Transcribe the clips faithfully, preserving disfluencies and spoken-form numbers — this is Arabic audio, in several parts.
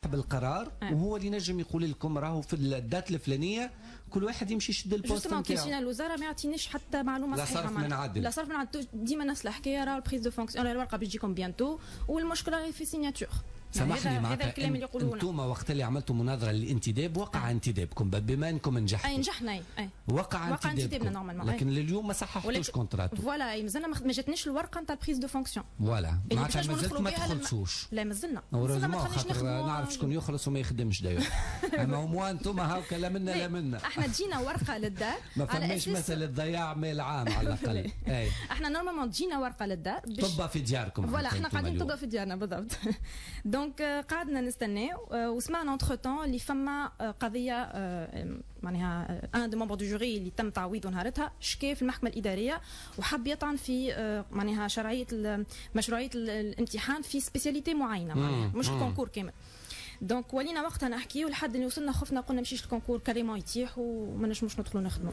صاحب القرار أه. وهو اللي نجم يقول لكم راهو في الدات الفلانيه كل واحد يمشي يشد البوست نتاعو. جوستومون كي الوزاره ما يعطينيش حتى معلومه لا صحيحه. صرف من عدل. لا صرف من عدل. ديما نفس الحكايه، راه البريز دو فونكسيون الورقه باش تجيكم بيانتو والمشكله في سيناتور. سامحني معناتها هذا الكلام اللي يقولونه. انتم وقت اللي عملتوا مناظره للانتداب وقع أه. انتدابكم بما انكم نجحتوا. اي نجحنا اي وقع, وقع انتدابنا نورمالمون، لكن لليوم ما صححتوش كونتراتو. فوالا اي مازلنا ما جاتنيش الورقه نتاع البريز دو فونكسيون. فوالا معناتها مازلت ما تخلصوش. لا مازلنا مازلنا ما خاطر نعرف شكون يخلص وما يخدمش داير. اما هو انتم هاكا لا منا لا منا. احنا تجينا ورقه للدار ما فماش مساله ضياع مال عام على الاقل. اي احنا نورمالمون تجينا ورقه للدار طبه في دياركم. فوالا احنا قاعدين طبه في ديارنا بالضبط. دونك قعدنا نستناو وسمعنا انتر تون اللي فما قضيه معناها ان دو ممبر دو جوري اللي تم تعويضه نهارتها شكا في المحكمه الاداريه وحب يطعن في معناها شرعيه مشروعيه الامتحان في سبيسياليتي معينه معناها مش الكونكور كامل. دونك ولينا وقتها نحكيو لحد اللي وصلنا خفنا قلنا مشيش الكونكور كاريمون يتيح وما نجموش ندخلوا نخدموا.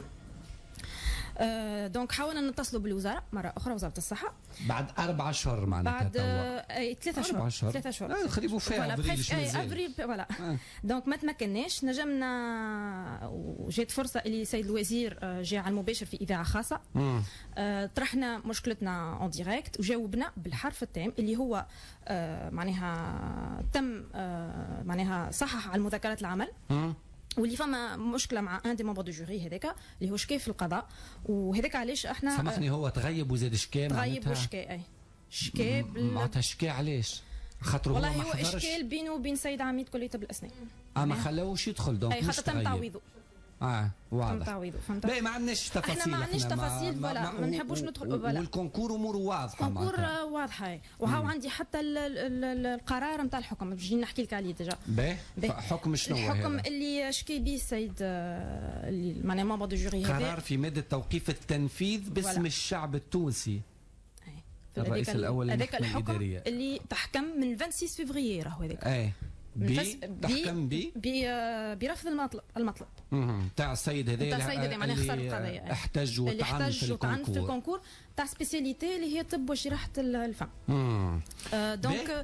أه دونك حاولنا نتصلوا بالوزاره مره اخرى، وزاره الصحه بعد اربع اشهر معناتها بعد اي ثلاثة شهور ثلاثة شهور اه نخربوا فيها افريل افريل فوالا. دونك ما تمكناش، نجمنا وجات فرصه اللي سيد الوزير جاء على المباشر في اذاعه خاصه. أه طرحنا مشكلتنا اون ديريكت وجاوبنا بالحرف التام اللي هو أه معناها تم أه معناها صحح على مذكرات العمل واللي فما مشكله مع ان دي ممبر دو جوري هذاك اللي هو شكا في القضاء، وهذاك علاش احنا سامحني هو تغيب وزاد شكا تغيب وشكا اي شكا معناتها شكا علاش؟ خاطر والله هو اشكال بينه وبين سيد عميد كليه طب الاسنان. اه ما خلاوش يدخل دونك اي خاطر تم تعويضه. اه واضح. تم تعويضه فهمت. لا ما عندناش تفاصيل. احنا ما عندناش تفاصيل فوالا ما نحبوش ندخل فوالا. والكونكور اموره واضحه. الكونكور واضحه وهاو عندي حتى ال ال ال القرار نتاع الحكم باش نحكي لك عليه ديجا. باهي حكم شنو هو الحكم هذا؟ اللي شكي به السيد اللي معناها ممبر دو جوري هذا قرار في ماده توقيف التنفيذ باسم الشعب التونسي. الرئيس الاول هذاك الحكم اللي تحكم من ستة وعشرين فيفري راهو هذاك. اي بي تحكم بي برفض المطلب المطلب تاع السيد هذا تاع السيد هذا معناها خسر القضيه احتج وطعن في الكونكور في الكونكور تاع سبيسياليتي اللي هي طب وجراحه الفم. آه دونك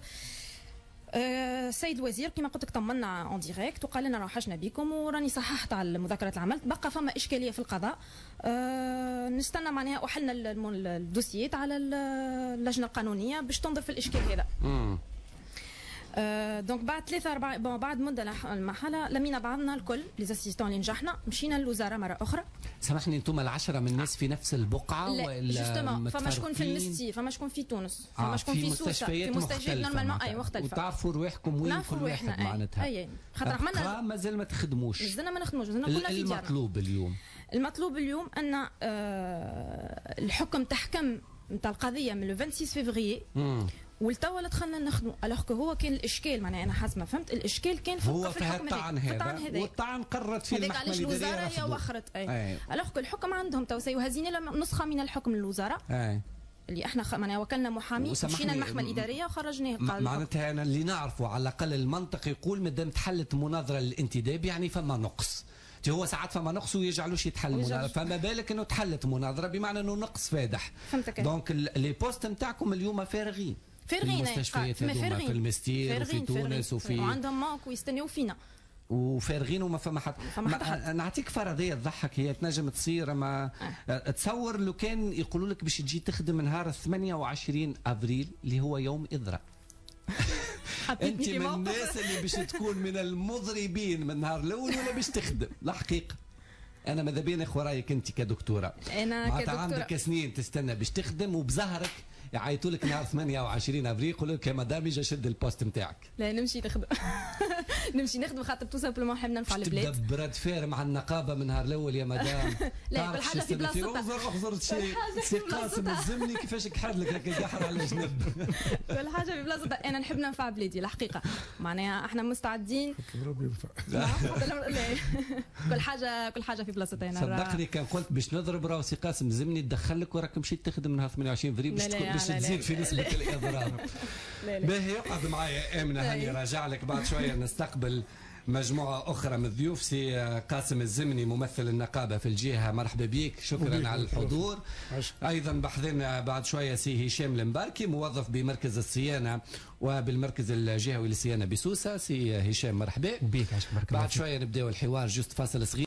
السيد الوزير كما قلت لك طمنا اون ديريكت وقال لنا راه حاجنا بكم وراني صححت على مذكرات العمل. بقى فما اشكاليه في القضاء أه نستنى معناها احلنا الدوسيات على اللجنه القانونيه باش تنظر في الاشكال هذا. أه دونك بعد ثلاثة أربعة بون بعد مدة المحلة لمينا بعضنا الكل لي زاسيستون اللي نجحنا مشينا للوزارة مرة أخرى. سامحني انتم العشرة من الناس في نفس البقعة ولا جوستومون فما شكون في المستي فما شكون في تونس فما شكون في سوسة في مستشفيات نورمالمون أي مختلفة وتعرفوا رواحكم وين كل واحد معناتها. أي خاطر عملنا مازال ما تخدموش مازلنا ما نخدموش مازلنا كلنا في ديارنا. المطلوب اليوم المطلوب اليوم أن آه الحكم تحكم نتاع القضية من ستة وعشرين فيفري والتوا اللي دخلنا نخدموا الوغ هو كان الاشكال معناها انا حسب ما فهمت الاشكال كان هو في الحكم الطعن هذا والطعن قررت فيه المحكمه الاداريه الوزاره هي وخرت اي الوغ الحكم عندهم تو سيهزين لنا نسخه من الحكم للوزاره اي اللي احنا خ... معناها وكلنا محامي مشينا المحكمه الاداريه وخرجناه قال معناتها انا اللي نعرفه على الاقل المنطق يقول مادام تحلت مناظره للانتداب يعني فما نقص. هو ساعات فما نقص ويجعلوش يتحل مناظره فما بالك انه تحلت مناظره بمعنى انه نقص فادح. دونك لي بوست نتاعكم اليوم فارغين فارغين في المستشفيات هذوما في المستير وفي تونس وفي وعندهم ماك ويستناو فينا وفارغين وما فما حد. نعطيك فرضيه تضحك هي تنجم تصير اما أه. تصور لو كان يقولوا لك باش تجي تخدم نهار ثمانية وعشرين افريل اللي هو يوم اذرع انت من الناس اللي باش تكون من المضربين من النهار الاول ولا باش تخدم الحقيقه. انا ماذا بينا اخو رايك انت كدكتوره انا كدكتوره عندك سنين تستنى باش تخدم وبظهرك يعيطوا لك نهار ثمانية وعشرين افريل يقولوا لك يا مدام اجي شد البوست نتاعك. لا نمشي نخدم نمشي نخدم خاطر تو سامبلومون حنا ننفع البلاد. تبدا براد فير مع النقابه من نهار الاول يا مدام. لا كل حاجه في بلاصتها. احضر احضر شيء سي قاسم الزمني كيفاش كحد لك هكا يقحر على جنب. كل حاجه في بلاصتها. انا نحب ننفع بلادي الحقيقه معناها احنا مستعدين. ربي ينفع. كل حاجه كل حاجه في بلاصتها. انا صدقني كان قلت باش نضرب راهو سي قاسم الزمني تدخل لك وراك مشيت تخدم نهار ثمانية وعشرين افريل باش باش تزيد في نسبه الاضرار. باهي اقعد معايا امنه هاني راجع لك بعد شويه نستقبل مجموعة أخرى من الضيوف. سي قاسم الزمني ممثل النقابة في الجهة، مرحبا بك، شكرا على الحضور. أيضا بحضرنا بعد شوية سي هشام المباركي موظف بمركز الصيانة وبالمركز الجهوي للصيانة بسوسة. سي هشام مرحبا بك. بعد شوية نبدأ الحوار، جست فاصل صغير.